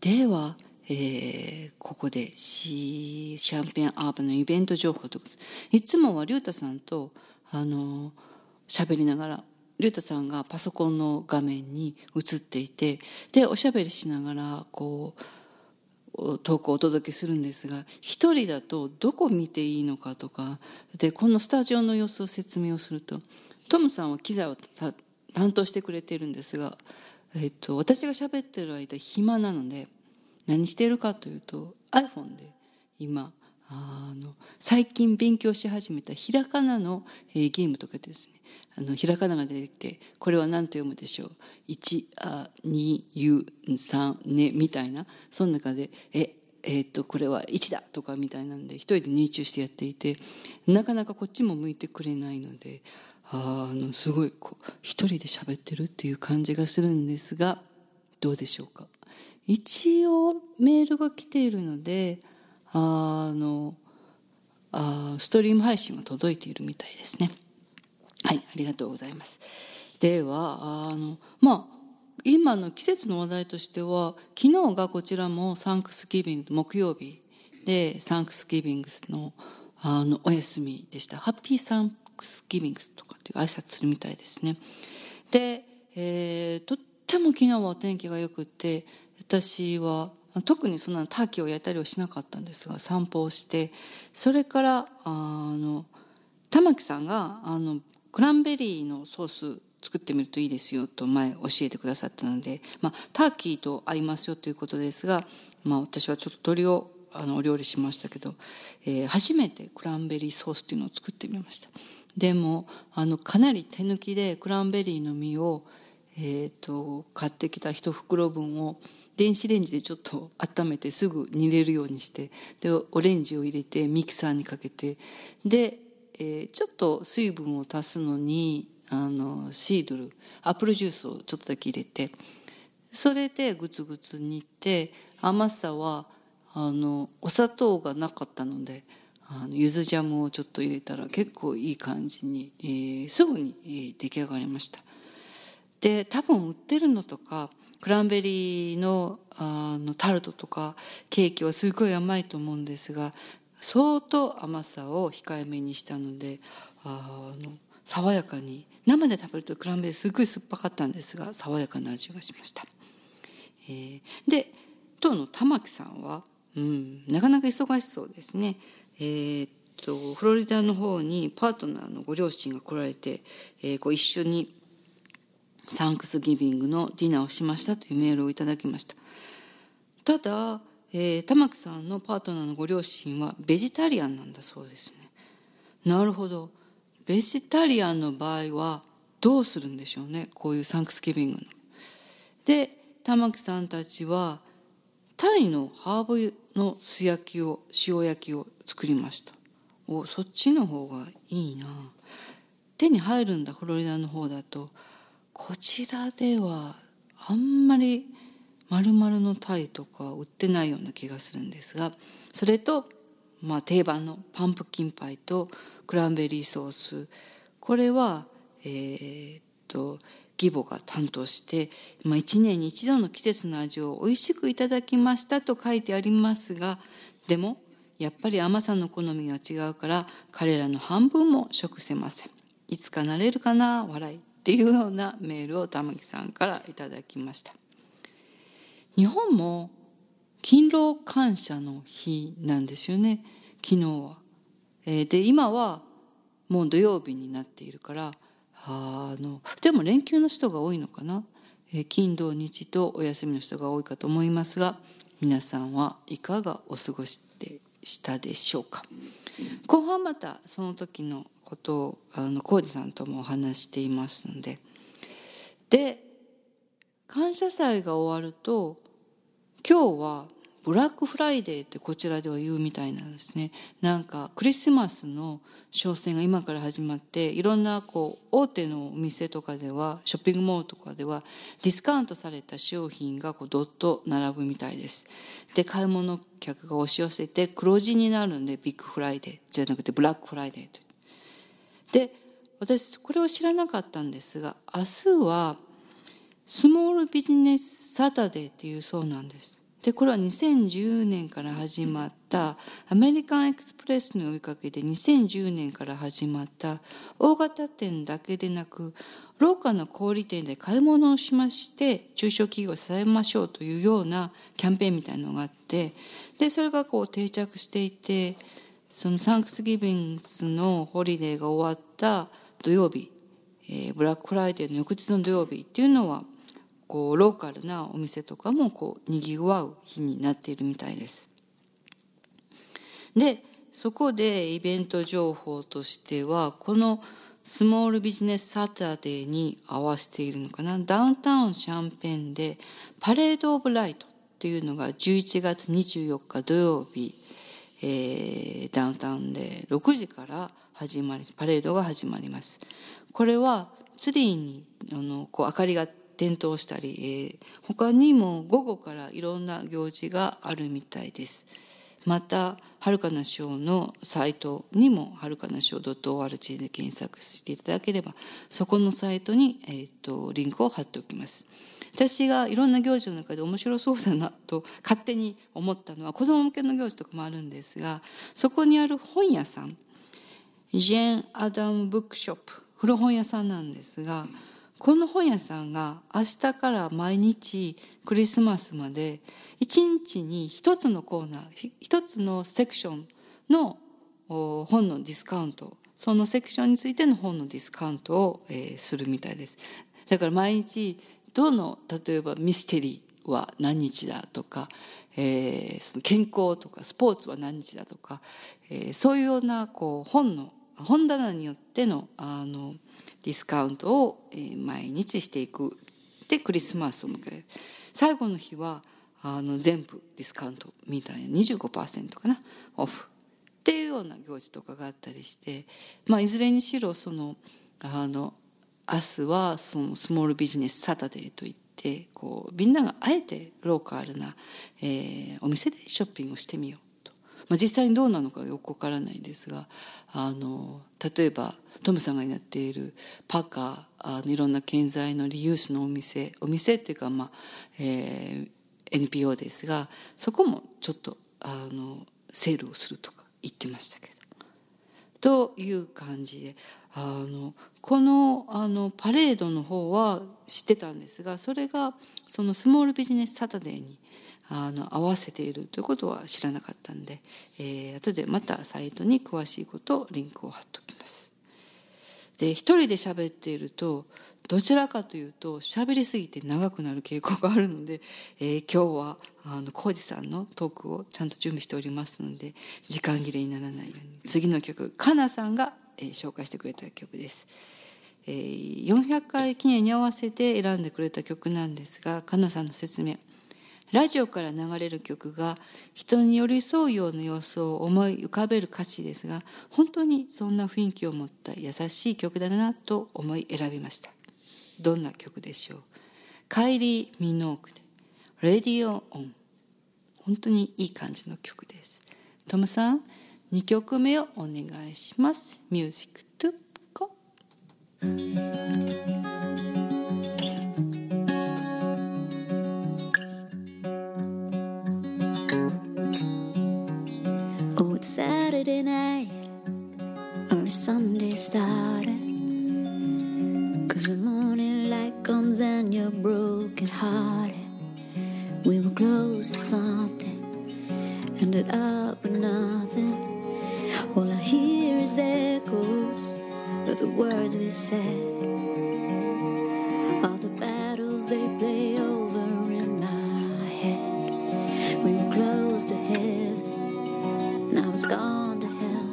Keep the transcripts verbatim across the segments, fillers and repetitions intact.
では、えー、ここでシーシャンペンアーバのイベント情報とか、いつもは龍太さんとあの喋りながら、龍太さんがパソコンの画面に映っていて、でおしゃべりしながらこうトークをお届けするんですが、一人だとどこ見ていいのかとかで、このスタジオの様子を説明をすると、トムさんは機材を担当してくれているんですが、えっと、私が喋ってる間暇なので何しているかというと、 iPhone で今あの最近勉強し始めたひらがなの、えー、ゲームとかですね、あのひらがなが出てきて、これは何と読むでしょう、いち、あ、に、ゆ、さん、ねみたいな、その中でええー、っとこれはいちだとかみたいなんで一人で熱中してやっていて、なかなかこっちも向いてくれないので、あのすごいこう一人で喋ってるっていう感じがするんですが、どうでしょうか。一応メールが来ているので、あのあストリーム配信は届いているみたいですね。はい、ありがとうございます。ではあのまあ今の季節の話題としては、昨日がこちらもサンクスギビング木曜日で、サンクスギビングスのあのお休みでした。ハッピーサンクスギビングスとかっていう挨拶するみたいですね。で、えー、とっても昨日はお天気がよくて、私は特にそんなターキーを焼いたりはしなかったんですが、散歩をして、それからあの玉木さんがあのクランベリーのソース作ってみるといいですよと前教えてくださったので、まあ、ターキーと合いますよということですが、まあ、私はちょっと鶏をあのお料理しましたけど、えー、初めてクランベリーソースというのを作ってみました。でもあのかなり手抜きでクランベリーの実を、えー、と買ってきた一袋分を電子レンジでちょっと温めてすぐ煮れるようにして、でオレンジを入れてミキサーにかけて、で、えー、ちょっと水分を足すのにあのシードルアップルジュースをちょっとだけ入れて、それでグツグツ煮て、甘さはあのお砂糖がなかったのであの柚子ジャムをちょっと入れたら結構いい感じに、えー、すぐに、えー、出来上がりました。で多分売ってるのとかクランベリー の, あのタルトとかケーキはすごい甘いと思うんですが、相当甘さを控えめにしたので、あの爽やかに、生で食べるとクランベリーすごい酸っぱかったんですが爽やかな味がしました。えー、で当の玉木さんは、うん、なかなか忙しそうですね。えー、っとフロリダの方にパートナーのご両親が来られて、えー、こう一緒にサンクスギビングのディナーをしましたというメールをいただきました。ただ、えー、玉木さんのパートナーのご両親はベジタリアンなんだそうですね。なるほど。ベジタリアンの場合はどうするんでしょうね、こういうサンクスギビングの。で玉木さんたちはタイのハーブの素焼きを塩焼きを作りました。お、そっちの方がいいな。手に入るんだ、フロリダの方だと。こちらではあんまり丸々のタイとか売ってないような気がするんですが、それと、まあ、定番のパンプキンパイとクランベリーソース、これはえー、っと義母が担当して、まあ、いちねんに一度の季節の味をおいしくいただきましたと書いてありますが、でもやっぱり甘さの好みが違うから彼らの半分も食せません。いつかなれるかな笑いっていうようなメールを玉木さんからいただきました。日本も勤労感謝の日なんですよね、昨日は。えー、で今はもう土曜日になっているから、あのでも連休の人が多いのかな、えー、金土日とお休みの人が多いかと思いますが、皆さんはいかがお過ごしでしたでしょうか。後半またその時のことをあの浩二さんともお話していますので。で感謝祭が終わると今日はブラックフライデーってこちらでは言うみたいなんですね。なんかクリスマスの商戦が今から始まって、いろんなこう大手のお店とかでは、ショッピングモールとかではディスカウントされた商品がこうどっと並ぶみたいです。で買い物客が押し寄せて黒字になるんで、ビッグフライデーじゃなくてブラックフライデーと。で私これを知らなかったんですが、明日はスモールビジネスサタデーっていうそうなんです。 でこれはにせんじゅうねんから始まったアメリカンエクスプレスの呼びかけでにせんじゅうねんから始まった大型店だけでなくローカルな小売店で買い物をしまして中小企業を支えましょうというようなキャンペーンみたいなのがあって、でそれがこう定着していて、そのサンクスギビングスのホリデーが終わった土曜日、えー、ブラックフライデーの翌日の土曜日っていうのはこうローカルなお店とかもこうにぎわう日になっているみたいです。でそこでイベント情報としてはこのスモールビジネスサタデーに合わせているのかな、ダウンタウンシャンペンでパレードオブライトっていうのがじゅういちがつにじゅうよっか土曜日、えー、ダウンタウンでろくじから始まりパレードが始まります。これはツリーにあのこう明かりが点灯したり、えー、他にも午後からいろんな行事があるみたいです。またはるかなショーのサイトにもはるかなショー ドットオーアールジー で検索していただければそこのサイトに、えー、とリンクを貼っておきます。私がいろんな行事の中で面白そうだなと勝手に思ったのは子ども向けの行事とかもあるんですが、そこにある本屋さんジェーン・アダム・ブックショップ古本屋さんなんですが、この本屋さんが明日から毎日クリスマスまで一日に一つのコーナー一つのセクションの本のディスカウント、そのセクションについての本のディスカウントを、えー、するみたいです。だから毎日どの例えばミステリーは何日だとか、えー、その健康とかスポーツは何日だとか、えー、そういうようなこう本の本棚によってのあのディスカウントを毎日していく。でクリスマスを迎える最後の日はあの全部ディスカウントみたいな にじゅうごパーセント かなオフっていうような行事とかがあったりして、まあ、いずれにしろそのあの明日はそのスモールビジネスサタデーといってこうみんながあえてローカルな、えー、お店でショッピングをしてみよう。まあ、実際にどうなのかよくわからないんですが、あの例えばトムさんがやっているパーカーあのいろんな建材のリユースのお店お店っていうか、まあえー、エヌピーオー ですがそこもちょっとあのセールをするとか言ってましたけど、という感じであのこの、あのパレードの方は知ってたんですが、それがそのスモールビジネスサタデーにあの合わせているということは知らなかったんで、えー、後でまたサイトに詳しいことをリンクを貼っておきます。で一人で喋っているとどちらかというと喋りすぎて長くなる傾向があるので、えー、今日はあの浩二さんのトークをちゃんと準備しておりますので時間切れにならないように次の曲かなさんが、えー、紹介してくれた曲です。えー、よんひゃっかい記念に合わせて選んでくれた曲なんですが、かなさんの説明、ラジオから流れる曲が人に寄り添うような様子を思い浮かべる歌詞ですが、本当にそんな雰囲気を持った優しい曲だなと思い選びました。どんな曲でしょう。カイリー・ミノークでレディオ・オン。本当にいい感じの曲です。トムさんにきょくめをお願いします。ミュージックトゥゴ。 Oh, it's Saturday night or Sunday starting, 'cause the morning light comes and you're broken hearted. We were close to something, ended up with nothing. All I hear is echoes of the words we said, all the battles they play over in my head. We were close to heaven, now it's gone to hell.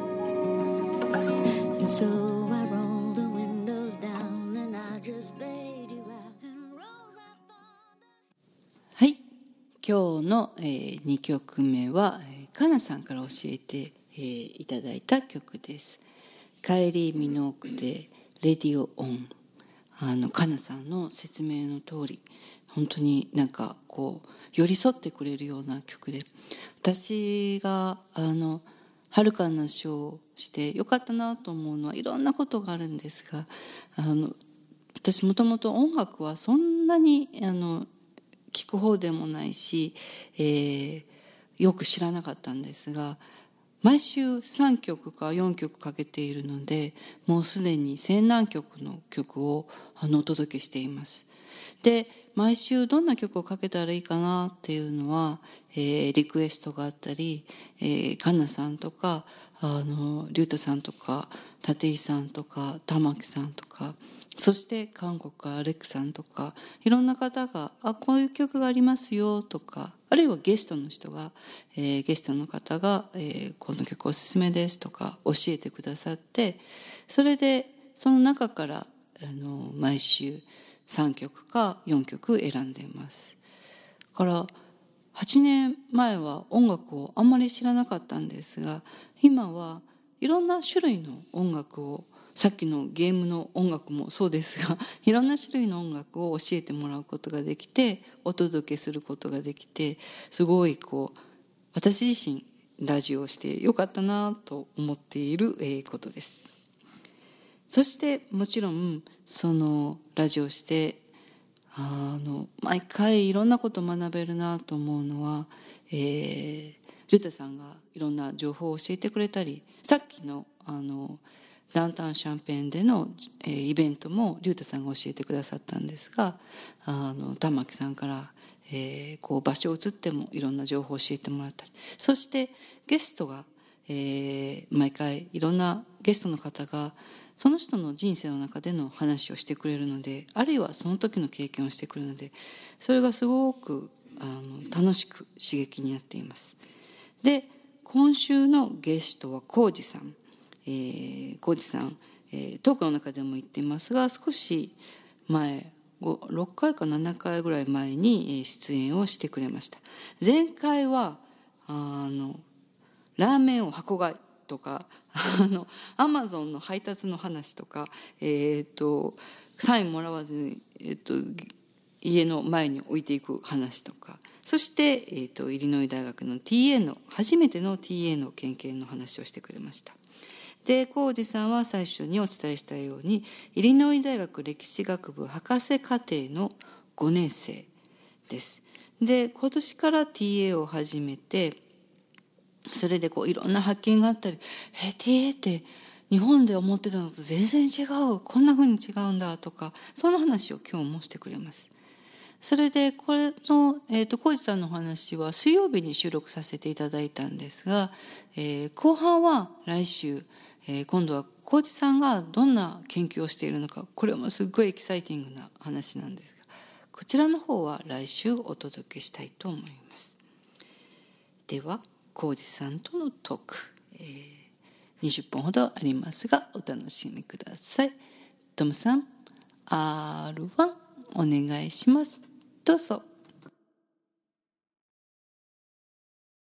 And so I roll the windows down and I just fade you out and roll that thunder. はい、今日の、えー、にきょくめは、えー、かなさんから教えて、えー、いただいた曲です。カイリー・ミノークでレディオ・オン。あのかなさんの説明の通り本当になんかこう寄り添ってくれるような曲で、私があのはるかなショーをしてよかったなと思うのはいろんなことがあるんですが、あの私もともと音楽はそんなにあの聞く方でもないし、えー、よく知らなかったんですが、毎週さんきょくかよんきょくかけているので、もうすでに千何曲の曲をあのお届けしています。で、毎週どんな曲をかけたらいいかなっていうのは、えー、リクエストがあったり、えー、カンナさんとかあのリュウタさんとか立井さんとか玉木さんとか、そして韓国からアレックさんとか、いろんな方が「あ、こういう曲がありますよ」とか、あるいはゲストの人が、えー、ゲストの方が、えー「この曲おすすめです」とか教えてくださって、それでその中からあの毎週さんきょくかよんきょく選んでいます。だからはちねんまえは音楽をあんまり知らなかったんですが、今はいろんな種類の音楽を、さっきのゲームの音楽もそうですが、いろんな種類の音楽を教えてもらうことができて、お届けすることができて、すごいこう私自身ラジオをしてよかったなと思っていることです。そしてもちろんそのラジオしてあの毎回いろんなことを学べるなと思うのは、えー、リュウタさんがいろんな情報を教えてくれたり、さっきのあのダウンタウンシャンペーンでの、えー、イベントもリュウタさんが教えてくださったんですが、あの玉木さんから、えー、こう場所を移ってもいろんな情報を教えてもらったり、そしてゲストが、えー、毎回いろんなゲストの方がその人の人生の中での話をしてくれるので、あるいはその時の経験をしてくれるので、それがすごくあの楽しく刺激になっています。で、今週のゲストはコウジさん、えー、コウジさん、えー、トークの中でも言っていますが、少し前ろっかいかななかいぐらい前に出演をしてくれました。前回はあのラーメンを箱買いとか、あのアマゾンの配達の話とか、えー、とサインもらわずに、えー、と家の前に置いていく話とか、そして、えー、とイリノイ大学の ティーエー の初めての ティーエー の研究の話をしてくれました。で、コウジさんは最初にお伝えしたようにイリノイ大学歴史学部博士課程のごねん生です。で、今年から ティーエー を始めて、それでこういろんな発見があったり、え ティーエー って日本で思ってたのと全然違う、こんな風に違うんだとか、その話を今日もしてくれます。それでこれの、えー、と小路さんの話は水曜日に収録させていただいたんですが、えー、後半は来週、えー、今度は小路さんがどんな研究をしているのか、これもすごいエキサイティングな話なんですが、こちらの方は来週お届けしたいと思います。では浩二さんとのトーク、えー、にじゅっぷんほどありますがお楽しみください。トムさん アールワン お願いします。どうぞ。